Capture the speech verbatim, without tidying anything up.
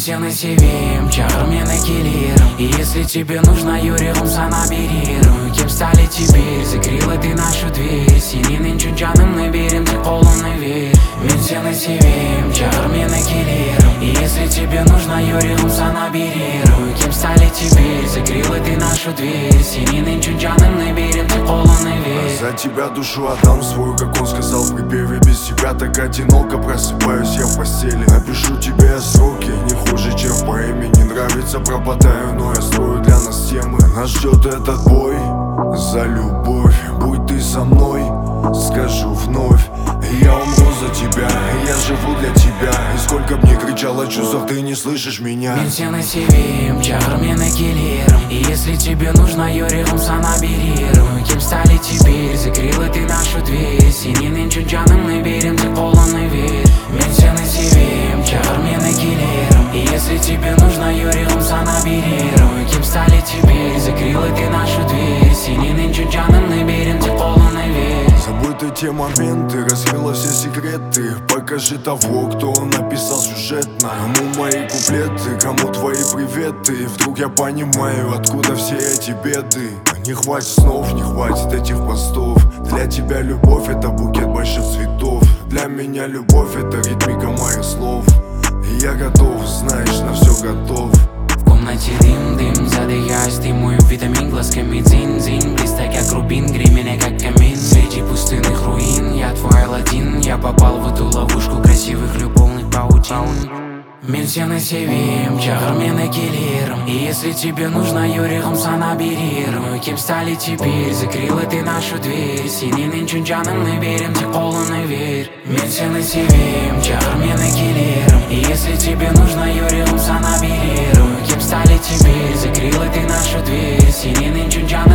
все на себе, чармена киллером. И если тебе нужно юрилом, санаберируй. Кем стали теперь, закрыла ты нашу дверь. Синин чунчаным наберем, ты полный верь. Мен все на себе, чармена киллером. И если тебе нужно юрилом, санаберируй. Кем стали теперь, закрыла ты нашу дверь. Синин чунчаным наберем, ты полный верь. За тебя душу отдам свою, как он сказал в припеве. Без тебя так одиноко, просыпаюсь я в постели. Напишу тебе сроки, не хуже, чем по имени. Нравится, пропадаю, но я строю для нас темы. Нас ждет этот бой за любовь. Будь ты со мной, скажу вновь. Я умру за тебя, я живу для тебя. И сколько б ни кричало чувств, ты не слышишь меня. Мен все на себе, чармена киллером. И если тебе нужно юрилом, санаберируй. Кем стали теперь, закрыла ты нашу дверь. Синин чунчаным наберем, ты полный верь. Мен все на себе, чармена киллером. И если тебе нужно юрилом, санаберируй. Кем стали теперь, закрыла ты нашу дверь. Синин чунчаным наберем, ты полный верь. Забыты те моменты, раскрыла все секреты. Покажи того, кто написал сюжетно. Кому мои куплеты, кому твои приветы. Вдруг я понимаю, откуда все эти беды. Не хватит снов, не хватит этих постов. Для тебя любовь — это букет больших цветов. Для меня любовь — это ритмика моих слов. И я готов, знаешь, на все готов. В комнате дым, дым, задыхаясь, ты мой витамин. Глазками дзинь-дзинь, близко как рубин, грей меня как камин. Среди пустынных руин, я твой Аладдин. Я попал в эту ловушку красивых любовных паучин. Мен все на себе, чармена киллером. И если тебе нужно юрилом, санаберируй. Кем стали теперь, закрыла ты нашу дверь. Синин чунчаным наберем, ты полный верь. Мен все на себе, чармена киллером. И если тебе нужно юрилом, санаберируй. Кем стали теперь, закрыла ты нашу дверь. Синин чунчаным